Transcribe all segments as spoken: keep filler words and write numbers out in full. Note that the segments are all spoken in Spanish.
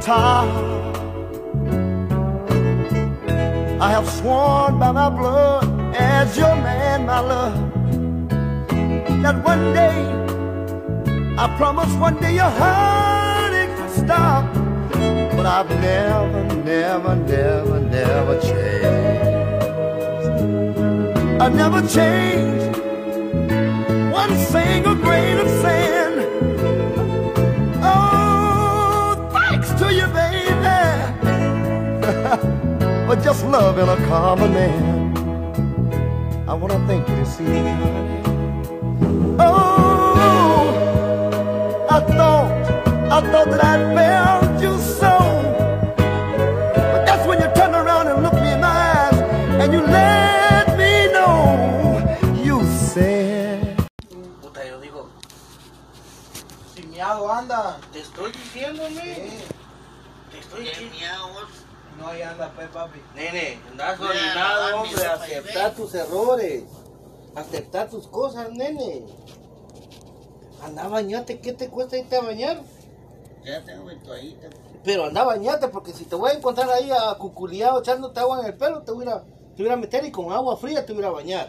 guitar. I have sworn by my blood as your man, my love, that one day, I promise one day your heartache will stop. But I've never, never, never, never changed. I never changed one single grain of sand. Oh, thanks to you, baby, for just loving a common man. I wanna thank you, see. Oh, I thought, I thought that I'd failed you so, but that's when you turned around and looked me in my eyes and you let me know. You said, puta, yo digo, sin miado anda. te estoy diciendo, nene. Sí. Te estoy ¿Qué diciendo. miau? No, ahí anda, pues, papi. Nene, andás Mira, orinado, no, hombre. mi ropa, Aceptar ve. tus errores. Aceptar tus cosas, nene. Anda, bañate. ¿Qué te cuesta irte a bañar? Ya tengo mi toallita. Pero anda, bañate, porque si te voy a encontrar ahí a cuculiado echándote agua en el pelo, te voy a, te voy a meter y con agua fría te voy a bañar.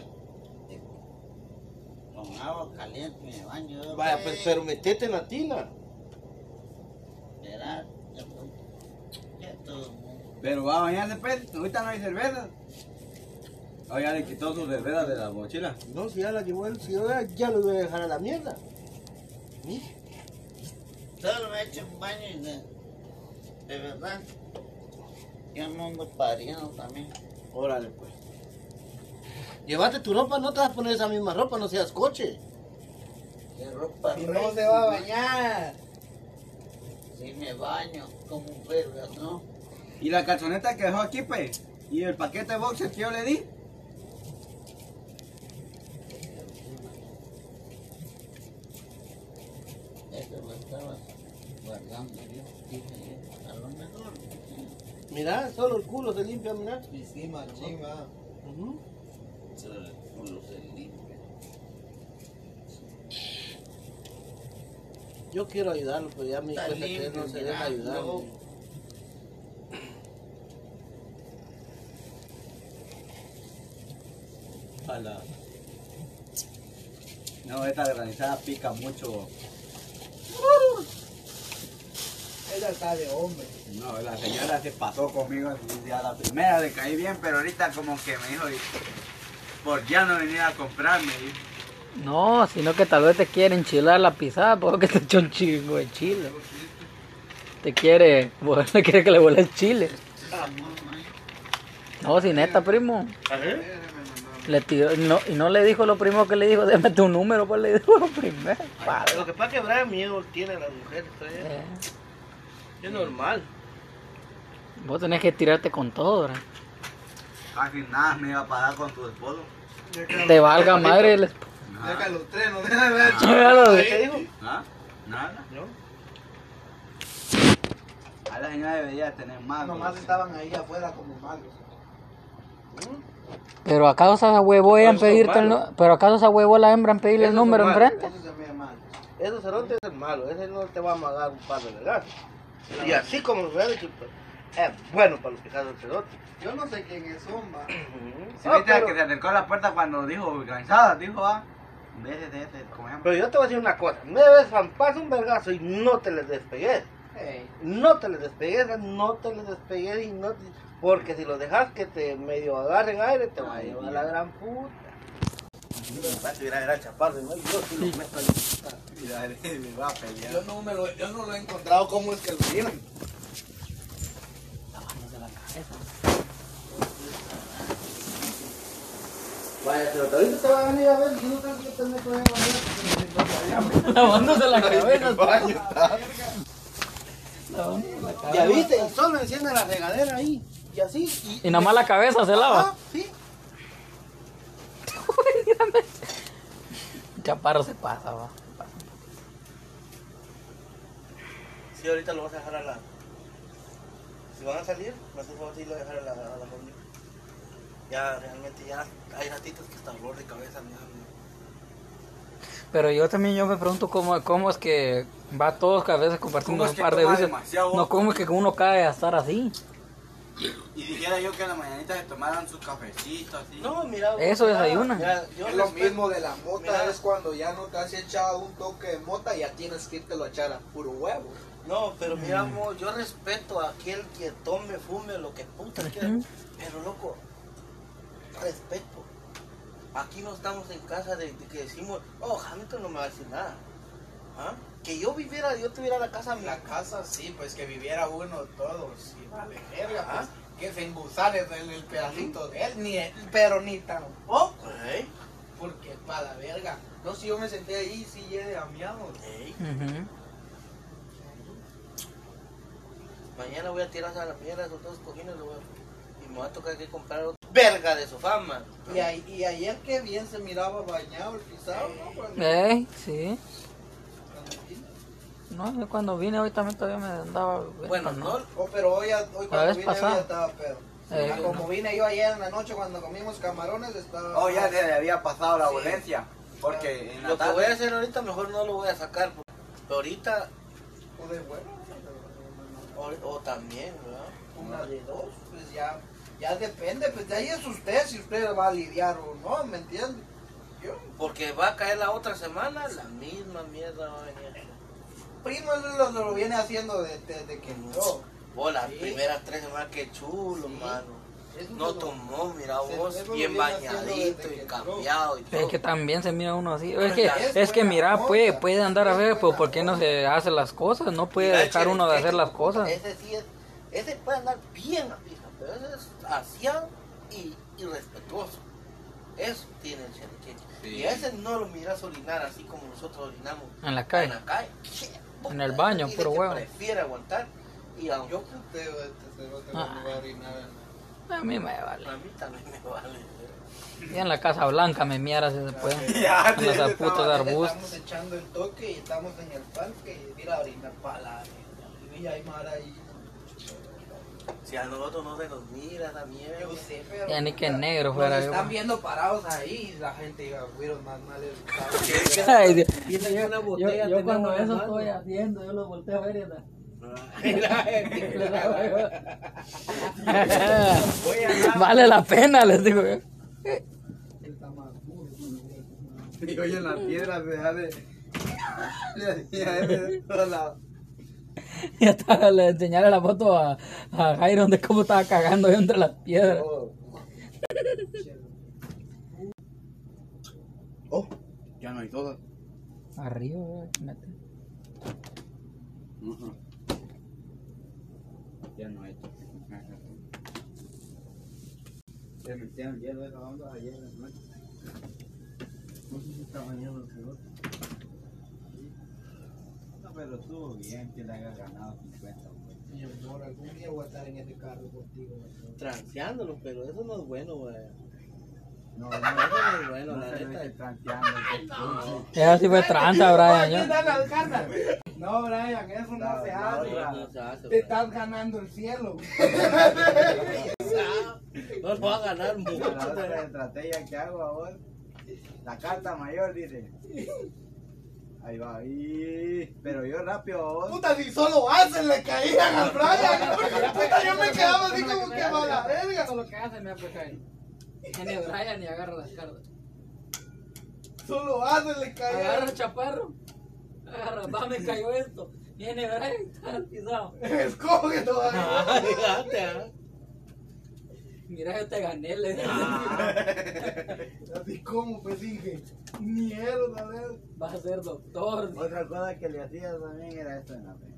Con agua caliente me baño. Vaya, pues, pero metete en la tina. Verás, ya voy. Ya todo. Pero va a bañarse, pues. Ahorita no hay cerveza. Oh, ya le quitó sus cervezas de la mochila. No, si ya la llevó él, si yo ya, ya lo iba a dejar a la mierda. Mira. Solo me he hecho un baño y de, de verdad. Yo no ando pariendo también. Órale, pues. Llévate tu ropa, no te vas a poner esa misma ropa, no seas coche. De ropa. Y no se va a bañar. Si me baño como un verga, ¿no? Y la calzoneta que dejó aquí, pues. Y el paquete de boxer que yo le di. Eso lo estaba guardando yo. Dije yo, a lo mejor. Mira, solo el culo se limpia, mira. Y sí, machín, va. Ujú. Solo el culo se limpia. Yo quiero ayudarlo, pero ya me di Está cuenta que él no limpio, se deja mira, ayudar. no. Ala. No, esta granizada pica mucho. Ella está de hombre. No, la señora se pasó conmigo. Y a la primera le caí bien, pero ahorita como que me dijo, por ya no venir a comprarme. No, sino que tal vez te quiere enchilar la pisada, porque te echó un chingo de chile. Te quiere, bueno, quiere que le vuele el chile. No, si neta, primo. Le tiró, no, y no le dijo lo primero que le dijo, déjame tu número, pues le dijo lo primero. Padre. Lo que pasa es que Brian miedo tiene a las mujeres, ¿sabes? Eh, Es normal. vos tenés que tirarte con todo, ¿verdad? Casi nada me iba a parar con tu esposo. Te valga madre el esp- Deja los tres, no deja de ver. Míralo, ¿Qué dijo? ¿Ah? Nada. ¿No? A la señora debería tener más. Nomás güey. estaban ahí afuera como malos. Pero acaso se huevó ella en Eso es pedirte el malo. nu- pero acaso se huevó la hembra en pedirle el Eso es número malo. enfrente. Eso se ve mal. Ese cerote es el malo, ese no te va a amagar un par de vergas. Y así como lo hubiera dicho, pues, es bueno para los picados del cerote. Yo no sé quién es Zumba. Si Ah, viste pero- que se acercó a la puerta cuando dijo organizada, dijo, ah, vete, vete, ¿cómo se llama? Pero yo te voy a decir una cosa, me ves pasa un vergazo y no te les despegues. Hey. No te les despegues, no te les despegues y no te- porque si los dejas que te medio agarren aire, te va a llevar la gran puta. Va a subir a ver al chaparro, ¿no? Y yo sí lo meto en la puta. Mira, él me va a pelear. Yo no, me lo, yo no lo he encontrado cómo es que lo tienen. Vaya, pero ahorita te van a venir a ver y no tengo que tener que venir a ver. Lavándose la cabeza. Baño está. Ya viste, y solo enciende la regadera ahí. Y así. Y, Y nada más la cabeza se lava. Ah, sí. Chaparro se pasa, va. Sí, ahorita lo vas a dejar a la. Si van a salir, me hace favor si lo dejar a la, a la familia. Ya, realmente ya hay ratitos que están dolor de cabeza, mira, mira. Pero yo también yo me pregunto cómo, cómo es que va todos que a veces compartimos ¿Cómo es un que par de toma veces. demasiado No, ojo? cómo es que uno cae a estar así. Y dijera yo que en la mañanita se tomaran sus cafecitos así. No, mira. Eso mira, desayuna. mira, yo Es lo respeto- mismo de la mota, Mira. es cuando ya no te has echado un toque de mota y ya tienes que irte a echar a puro huevo. No, pero mira, amor, yo respeto a aquel que tome, fume, lo que puta quiera. Ujú. Pero loco, respeto. Aquí no estamos en casa de, de que decimos, oh, Hamilton no me va a decir nada. ¿Ah? Que yo viviera, yo tuviera la casa En la mía. casa sí, pues que viviera uno todos y vale verga, Ah. pues que se engusare el, el pedacito de él, ni él, pero ni tampoco, Ey, porque para la verga. No, si yo me senté ahí, sí llegué a miado. ey. Ujú. Mañana voy a tirar a la mierda esos dos cojines lo voy a- y me va a tocar que comprar otro verga de sofá, man. Y, ahí- y ayer que bien se miraba bañado el pisado, ¿no? Cuando- Ey, sí. cuando vine. No, yo cuando vine hoy también todavía me andaba... Bueno, no, Oh, pero hoy, hoy La cuando vez vine yo pasada. ya estaba pedo. Eh, Ah, como vine yo ayer en la noche cuando comimos camarones, estaba... Oh, ya se le había pasado la Sí. violencia. Porque en la lo que voy a tarde. hacer ahorita mejor no lo voy a sacar. Pero ahorita, O de bueno, o, o también, ¿verdad? una de dos, pues ya, ya depende, pues de ahí es usted si usted va a lidiar o no, ¿me entiende? Yo, Porque va a caer la otra semana, la misma mierda va a venir. primo él lo, lo, lo viene haciendo desde de, de que entró. Vos las Sí. primeras tres semanas, qué chulo, Sí. mano. Eso No se lo- tomó, mira se- vos, eso lo bien viene haciendo bañadito desde y que entró. cambiado y todo. Es que también se mira uno así. Es Pero que, ya es es que buena mira, onda, puede, puede andar a es ver, buena pero ¿por qué no onda. se hace las cosas? No puede Mira, dejar uno de Cherequeque, hacer las cosas. Ese sí es, ese puede andar bien a pija, pero ese es aseado y, y respetuoso. Eso tiene el Cherequeque. Sí. Y ese no lo miras orinar así como nosotros orinamos En la calle. en la calle. En el baño, Dice puro que huevo. prefiere aguantar y aunque Yo puteo este cerote Ah. cuando va a orinar. A mí me vale. a mí también me vale. Y en la Casa Blanca me miara si se puede. Ya, En esos sí, putos Estamos arbustos. echando el toque y estamos en el parque y ir a orinar para la verga. Y hay mar ahí. Si a nosotros no se nos mira la mierda. Yo sé, pero... Ya ni que negro nos fuera yo. están viendo parados ahí y la gente diga, güiros más mal Ay, Dios. Tiene que una botella Yo, yo tenemos cuando en la eso mano. estoy haciendo, yo lo volteo a ver y está. Vale la pena, les digo yo. Y oye, en la piedra se hace. Se hace de todos lados. Ya estaba, le enseñaré la foto a, a Jairo de cómo estaba cagando yo entre las piedras. Oh, ya no hay todo. Arriba, güey, mete. Ujú. Ya no hay todo. Se metieron hielo esa onda ayer en la noche. No sé si está bañando el cerote. No, pero estuvo bien que le haya ganado cincuenta. güey. Mi amor, algún día voy a estar en este carro contigo. ¿no? Transeándolo, pero eso no es bueno, güey. No, Eso no, no es bueno, no la se neta. ve transeando. Esa sí fue tranza, Brian. yo. No, Brian, eso no se hace. No, no se hace, Te güey. estás ganando el cielo. No va a ganar La mucho. otra estrategia que hago ahora, la carta mayor dice. Ahí va, ahí. Pero yo rápido ahora. Puta, si solo hacen le caían al Brian. Puta, yo me quedaba así como que va la verga. Eso es lo que hace, me aplica. Ni Brian ni agarra las cartas. Solo hacen le Agarra caían. el chaparro. Agarra, va, me cayó esto. Viene Brian, está pisado. Escoge todavía. Ah, fíjate, ah. Mira, yo te gané, le digo. Así como, pues dije, mierda, ¿verdad? Vas a ser doctor. Otra cosa que le hacía también era esto en la fe.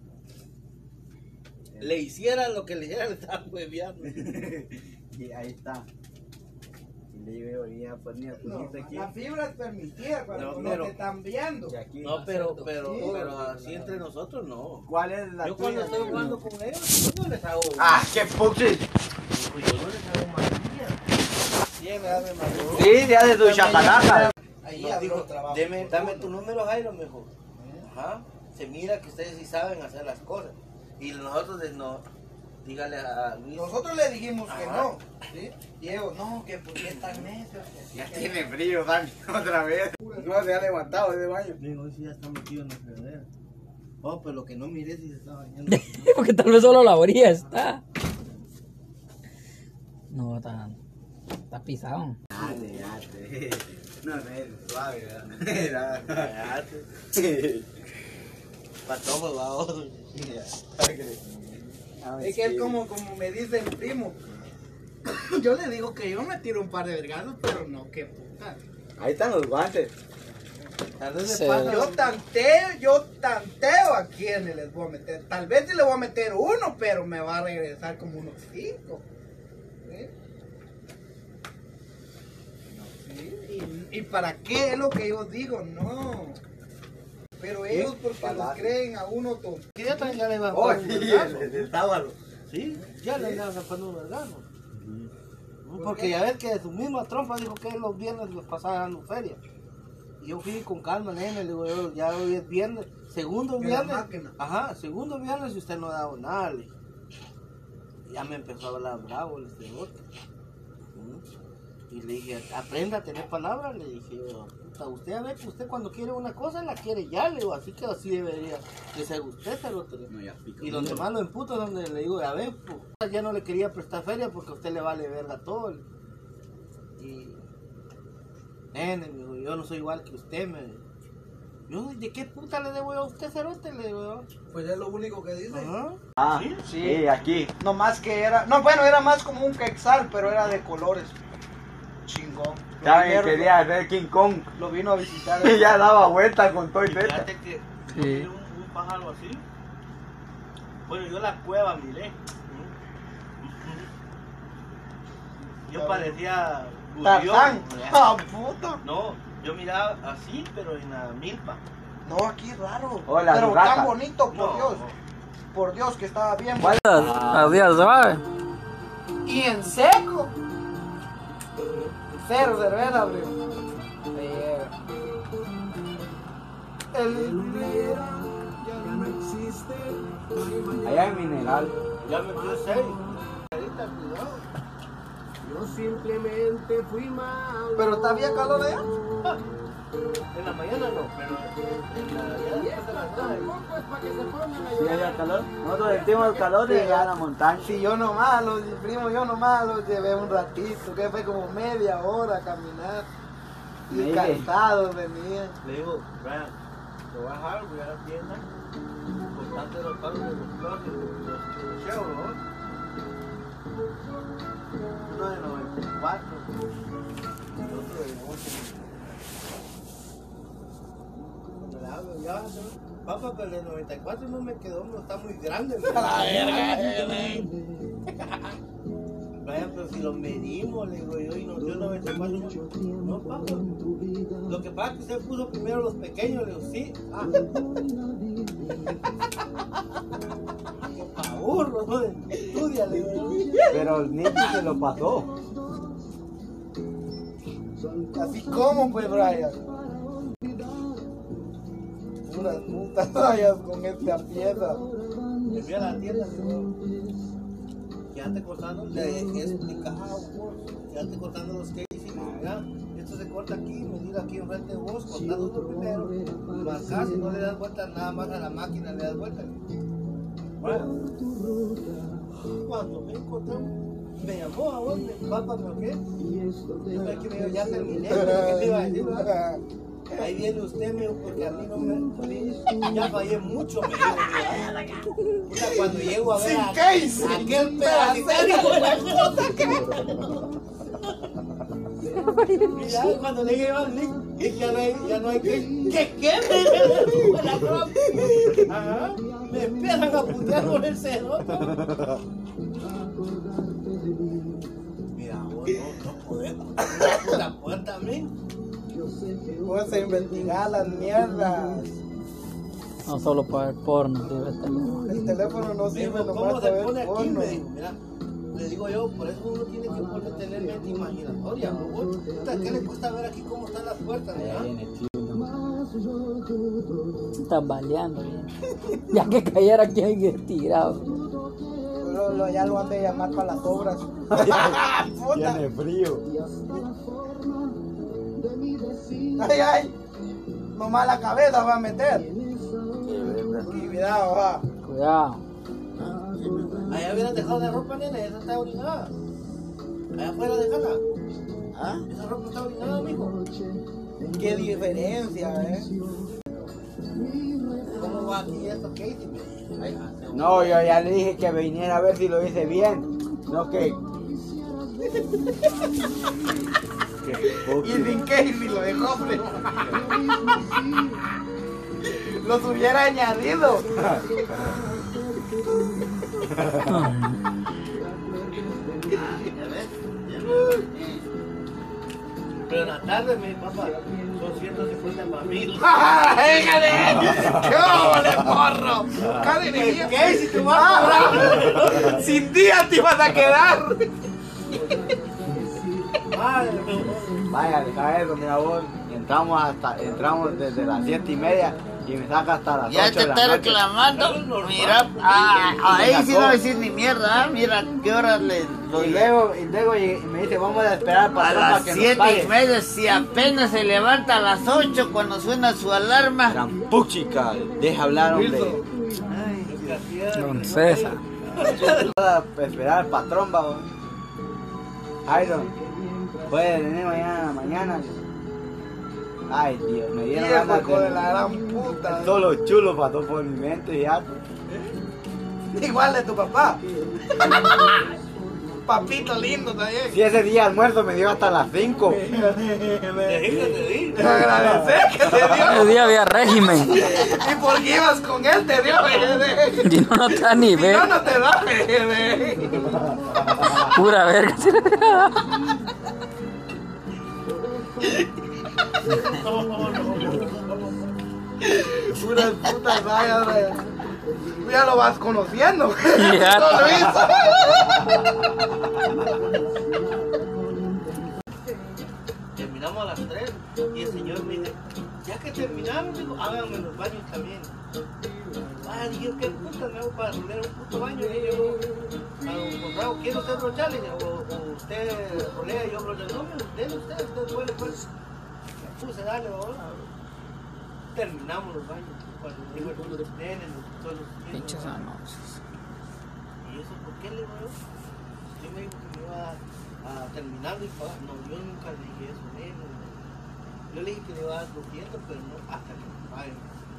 Le hiciera lo que le hiciera, le estaban hueveando. Y ahí está. Y le digo, y ya ponía tu No, aquí. la fibra es permitida cuando No, no, pero- te están viendo. Y aquí. No, pero, pero, Sí. pero así entre nosotros no. ¿Cuál es la Yo cuando tuya? estoy jugando con ellos, yo no les hago. ¡Ah, qué puchi! Yo no les hago maldilla. ¿Quién me hace más? Sí, ya de tu chacalaca. Ahí Nos habló dijo, trabajo. deme, dame tu número, Jairo, mejor. Ajá. Se mira que ustedes sí saben hacer las cosas. Y nosotros de no. dígale a Luis. Nosotros le dijimos que Ajá. no. ¿Sí? Diego, no, que por qué tan necio. Ya tiene frío, Dani, otra vez. No se ha levantado de baño. Digo, hoy sí ya está metido en la fregadera. Oh, pero lo que no miré si se está bañando. Porque tal vez solo la orilla está. No, está, está pisado. Dale, dale. No, no es suave, ¿verdad? Cállate. Para todos lados. Es que es como, como me dice el primo. Yo le digo que yo me tiro un par de vergazos, pero no, qué puta. Ahí están los guantes. Tal vez Sí. se pasa. Yo tanteo, yo tanteo a quiénes les voy a meter. Tal vez sí le voy a meter uno, pero me va a regresar como unos cinco. ¿Sí? ¿Y, ¿Y para qué es lo que yo digo? No. Pero ellos porque Para los la- creen a uno tonto. ¿Qué día también ya le iban a Oh, poner un sí, vergazo? el del sábado. Sí, ya le iban a poner un vergazo. Porque ya ves que de su misma trompa dijo que los viernes los pasaba dando feria. Y yo fui con calma, nene, le digo, yo, ya hoy es viernes, segundo En la viernes. máquina. Ajá, segundo viernes y usted no ha dado nada, le dije. Y ya me empezó a hablar bravo el cerote. Y le dije, aprenda a tener palabras, le dije yo, puta, usted a ver que usted cuando quiere una cosa la quiere ya, le digo, así que así debería de ser usted, cerote. No, ya pico. Y donde más lo emputo es donde le digo, a ver, pues, ya no le quería prestar feria porque a usted le vale verga todo. Y, nene, me dijo, yo no soy igual que usted, me dijo. Yo, ¿de qué puta le debo yo a usted, cerote? Le digo yo. Pues es lo único que dice. Ajá. Ah, ¿Sí? sí, aquí. No más que era, no bueno, era más como un quetzal, pero era de colores. Chingón. Lo Saben, vinieron- quería hacer King Kong. Lo vino a visitar. Y ya daba vuelta con todo y teta. Fíjate que yo Sí. vi un, un pájaro así. Bueno, yo la cueva miré. Yo parecía Tarzán. Gurión. Ah, puta. No, yo miraba así, pero en la milpa. No, aquí raro. Hola, pero Urraca. tan bonito, por No, Dios. no. Por Dios, que estaba bien. Los días suaves. Y en seco. Cero cerveza, bro. El... Allá en Mineral. Ya me puse seis. Pero está bien calor allá. En la mañana no, pero en la, ya después de las nueve. Sí, había calor. Nosotros sentimos el calor de llegar a la montaña. Si yo nomás, los primo, yo nomás los llevé un ratito, que fue como media hora a caminar. Y Mire. cansados venían. Le digo, Brian, te voy a dejar, voy a la tienda, cortarte los palos de los clones, de los, de los chevos, ¿no? Uno de noventa y cuatro, y otro de ocho. Me la hago, ya, ¿no? Papá, pero el de noventa y cuatro no me quedó, no está muy grande. ¿No? La verga, Brian, pero si lo medimos, le digo yo, y nos dio noventa y cuatro, no, no, papá. Lo que pasa es que usted puso primero los pequeños, le digo, sí. Ah. Pa' burro, ¿no? Estudia, le digo. Pero el Nicky se lo pasó. Así como, pues, Brian. Puras putas rayas con esta pieza. Me fui a la tienda, le digo, quédate cortando, le he explicado, vos, quédate cortando los cases, mira, esto se corta aquí, medir aquí enfrente de vos, cortando uno primero, marcás y no le das vuelta nada más a la máquina, le das vuelta. Bueno, cuando me encontré, me llamó a vos, me papá, ¿me qué? Yo me dijo, ya terminé, ¿qué te iba a decir? ¿Verdad? Ahí viene usted, me dijo, porque a mí no me... Ya fallé mucho, me dijo. Puta, cuando llego a ver a, case. a aquel pedacito, y ya cuando le llevo al link, y ya no hay, ya no hay que... ¿Qué qué? Me dijo la broma. Ajá, me empiezan a putear con el cerote. Mira, vos no, no podés abrir la puerta a mí. Vamos a investigar las mierdas. No solo para ver porno, sirve el teléfono. El teléfono no Me sirve dijo, nomás ¿cómo para se ver pone aquí? porno. Me dijo, mira, le digo yo, por eso uno tiene que poder tener mente imaginatoria, ¿no? Puta, ¿qué le cuesta ver aquí cómo están las puertas, verdad? Estás baleando bien. Ya que cayera aquí alguien tirado. Pero lo, lo, ya lo han de llamar para las obras. Puta. Tiene frío. Ay, ay. Nomás la cabeza va a meter. Y cuidado, va. Cuidado. Allá hubieran dejado la ropa, nene, esa está orinada. Allá afuera déjala. ¿Ah? Esa ropa está orinada, mijo. Qué diferencia, eh. ¿Cómo va aquí esto, Katie? Ay, No, yo ya le dije que viniera a ver si lo hice bien. No que. Y sin que si lo dejó, pero los hubiera añadido. ¿Ya ves? ¿Ya ves? Pero en la tarde, mi papá, son ciento cincuenta mamilos. ¡Déjale! ¡Qué vale, porro! ¡Cada ¿Qué? ¿Qué? Si te vas a cobrar. Sin día te ibas a quedar. Madre, Vaya, deja eso, mira vos. Entramos hasta, entramos desde las siete y media y me saca hasta las Ya ocho te de la está noche. reclamando. Mira, ah, ahí sí no va a decir ni mierda. ¿Ah? Mira, qué horas le doy. Y luego, y luego y- y me dice, vamos a esperar al A patrón las para que nos siete y pague. media, si apenas se levanta a las ocho cuando suena su alarma. Gran puchica, deja hablar, hombre. Don César. A esperar al patrón, vamos. Iron, puede venir mañana en la mañana. Ay, Dios, me dieron Viejo, ganas hijo de de... la gran puta. Solo chulo pasó por mi mente y ya. Igual de tu papá. Papito lindo también. Si ese día almuerzo me dio hasta las cinco. Te agradecer que te dio. Ese día había régimen. Y porque ibas con él te dio. Y no, no está ni Si ver. no, no te da. bebé. Pura verga. Puras putas vaya, vaya. Tú ya lo vas conociendo. Ya. No lo hizo. Terminamos a las tres y el señor me dice, ya que terminaron, digo, háganme los baños también. Ah, dije, ¿qué puta me hago para rodear un puto baño? Y yo, a don Conrado, ¿quiere usted brocharle? O, o usted rolea y yo brochar. No, me denle usted, usted puede, pues. Me puse, dale, ahora. Terminamos los baños. Cuando digo, los nenes, los todos los Pinches anuncios. ¿Y eso por qué le digo yo? Yo me dijo que me iba a, a terminar y pagar. No, yo nunca le dije eso, ¿eh? Yo le dije que le iba a dar doscientos, pero no hasta que me paguen.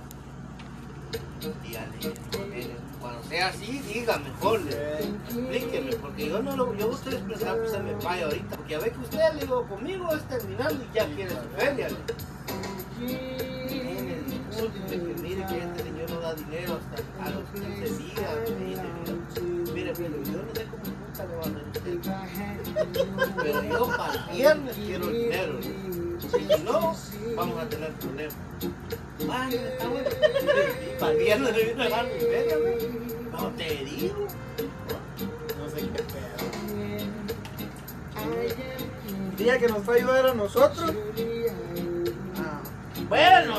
Y ya le dije, "Mire, cuando sea así, diga mejor, le, explíqueme, porque yo no lo, yo estoy pensando que usted me pague ahorita, porque a ver que usted, le digo, conmigo es terminando y ya quiere su feria, le. Nene, discúlpeme, que mire que este señor no da dinero hasta a los quince días, me dice, mire, mire, pero yo no sé cómo nunca le va a dar usted, pero yo para el viernes quiero el dinero, le. Y si no, vamos a tener problemas. Ay, está bueno. Y para el viernes le viene a dar mi feria, ¿no? No te digo. No sé qué pedo. El día que nos fue a ayudar a nosotros. Ah, bueno.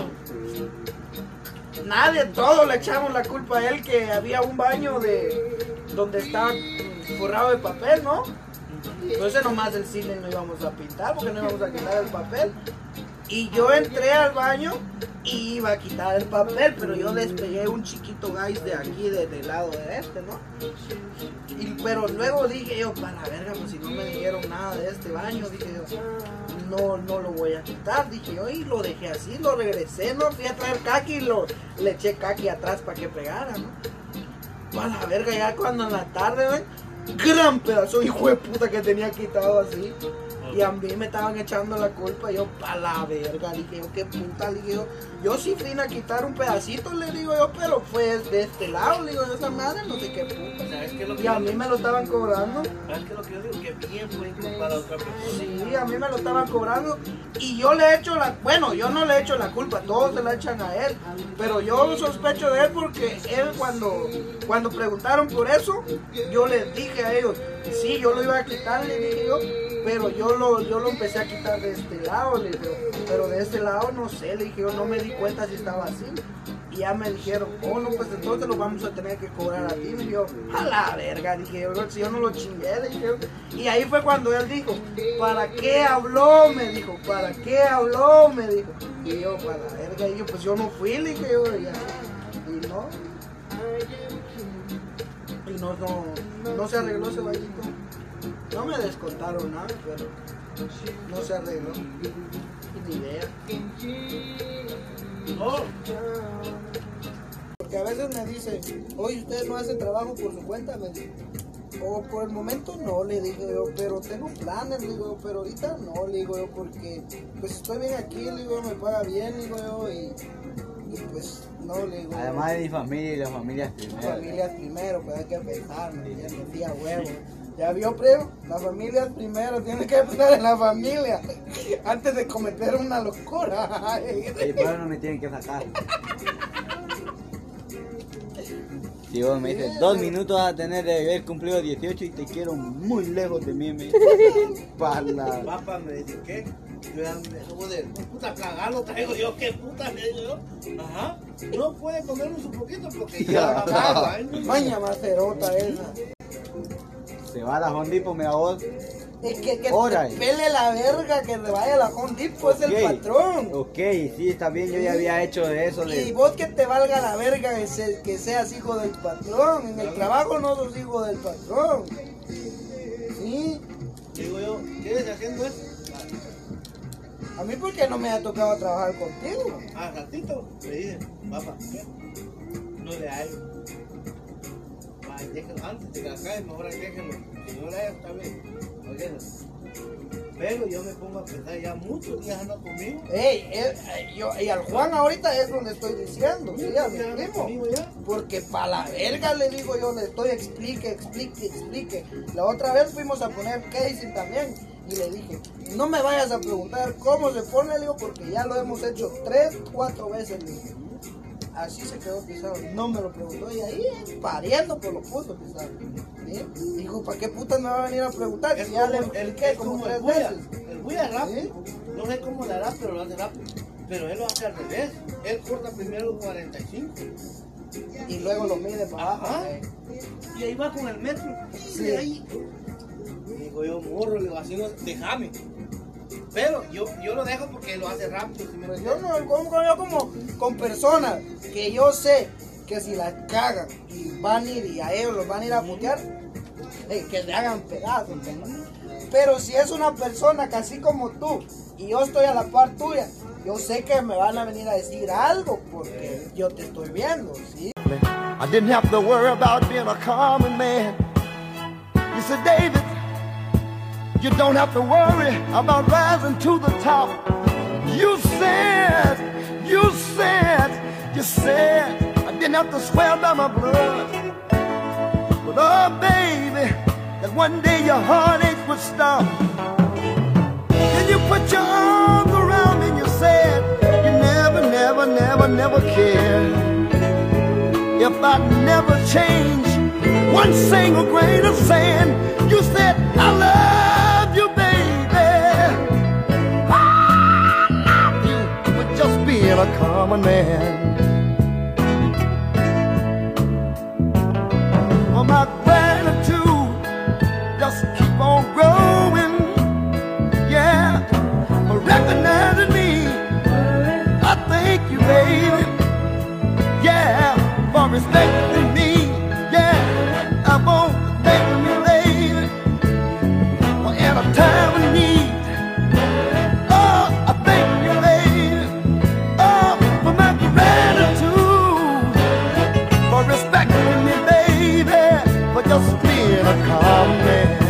Nadie, todos le echamos la culpa a él que había un baño de donde estaba forrado de papel, ¿no? Entonces nomás el cine no íbamos a pintar porque no íbamos a quitar el papel. Y yo entré al baño y iba a quitar el papel, pero yo despegué un chiquito guys de aquí, de- del lado de este, ¿no? Y, pero luego dije yo, para la verga, pues si no me dijeron nada de este baño, dije yo, no, no lo voy a quitar, dije yo, y lo dejé así, lo regresé, no fui a traer caqui y lo, le eché caqui atrás para que pegara, ¿no? Para la verga, ya cuando en la tarde, ¿ven? Gran pedazo de hijo de puta que tenía quitado así. Y a mí me estaban echando la culpa, y yo, pa' la verga, dije yo, qué puta, dije yo, yo sí vine a quitar un pedacito, le digo yo, pero fue de este lado, le digo yo, esa madre, no sé qué puta. ¿Sabes qué es lo que Y a yo mí digo? me lo estaban cobrando, ¿Sabes qué es lo que yo digo? Que bien pueden culpar a otra persona. sí, a mí me lo estaban cobrando, y yo le echo la, bueno, yo no le echo la culpa, todos se la echan a él, pero yo sospecho de él porque él cuando, cuando preguntaron por eso, yo les dije a ellos, sí, yo lo iba a quitar, le dije yo, pero yo lo, yo lo empecé a quitar de este lado, le dije, pero de este lado no sé, le dije yo, no me di cuenta si estaba así. Y ya me dijeron, oh no, pues entonces lo vamos a tener que cobrar a ti. Me dijo, a la verga, dije yo, si yo no lo chingué, le dije yo. Y ahí fue cuando él dijo, ¿para qué habló? Me dijo, ¿para qué habló? Me dijo. Y yo, para la verga, y yo, pues yo no fui, le dije yo, y, y no. Y no, no, no se arregló ese vallito. No me descontaron nada, pero no se arregló. Ni idea. Oh. Porque a veces me dice, oye, ustedes no hacen trabajo por su cuenta, me dice. O por el momento no, le digo yo, pero tengo planes, le digo yo, pero ahorita no, le digo yo, porque pues estoy bien aquí, le digo yo, me paga bien, le digo yo, y, y pues no, le digo. Además de mi familia y las familias primero. Familias primero, pues hay que pensar, ¿me entiendes? Sí, a huevo. ¿Ya vio, primo? Las familias primero, tiene que pensar en la familia antes de cometer una locura. Y por eso no me tienen que sacar. Si vos me dices, dos minutos vas a tener de haber cumplido dieciocho y te quiero muy lejos de mí, me dice. Pala. Papá me dice, ¿qué? Yo ya me joder, puta cagado traigo yo, ¿qué puta? Me digo yo, ajá, no puede comernos un poquito porque ya caga, ¿eh? Maña macerota esa. Se va a la Home Depot, me da vos. Es que, que Ora. te pele la verga que te vaya a la Home Depot, es el Ok. patrón. Ok, sí, está bien, yo ya había hecho de eso. Y De... vos que te valga la verga que, se- que seas hijo del patrón. En el trabajo no sos hijo del patrón. Sí. Digo yo, ¿qué estás haciendo eso? A mí porque no me ha tocado trabajar contigo. A ratito me dice, papá, ¿qué? No le hay. Ay, déjalo antes de que la calle, mejor ahí déjelo. Si no le hay, está bien. Déjalo. Pero yo me pongo a pensar, ya muchos días anda conmigo. Ey, él- eh, yo, y al Juan ahorita es donde estoy diciendo, sí, a mi Ya anda primo. conmigo ya. Porque para la verga le digo yo, le estoy explique, explique, explique. La otra vez fuimos a poner casing también y le dije, no me vayas a preguntar cómo se pone, le digo, porque ya lo hemos hecho tres, cuatro veces, le dije. Así se quedó pisado, no me lo preguntó y ahí pariendo por lo puso pisado. ¿Sí? Dijo, ¿para qué putas me va a venir a preguntar? Es Si ya le como- expliqué es como como tres el bulla. veces. El bulla es rápido. No sé cómo le hará, pero lo hace rápido. Pero él lo hace al revés. Él corta primero cuarenta y cinco. Y luego lo mide para abajo. Ajá. ¿eh? Y ahí va con el metro. Sí. Y ahí. Digo yo, morro, le digo, así no, déjame. Pero yo, yo lo dejo porque lo hace rápido. ¿Sí me Pues yo entiendes? no, como, yo como con personas que yo sé que si las cagan y van a ir y a ellos los van a ir a putear, eh, que le hagan pedazos, ¿verdad? Pero si es una persona que así como tú y yo estoy a la par tuya, yo sé que me van a venir a decir algo porque yo te estoy viendo, ¿sí? I didn't have to worry about being a common man. You said, David, you don't have to worry about rising to the top. You said, you said, you said, I didn't have to swear by my blood. But oh, baby, that one day your heartache would stop. Then you put your arms around me and you said, you never, never, never, never cared. If I never change one single grain of sand, you said, I love you, baby. I love you for just being a common man. Well, my gratitude just keep on growing, yeah. For recognizing me, I thank you, baby, yeah. For respecting me, yeah, I won't thank me, baby. For in a time of need, oh, I thank you, baby. Oh, for my gratitude, for respecting me, baby, for just being a calm man.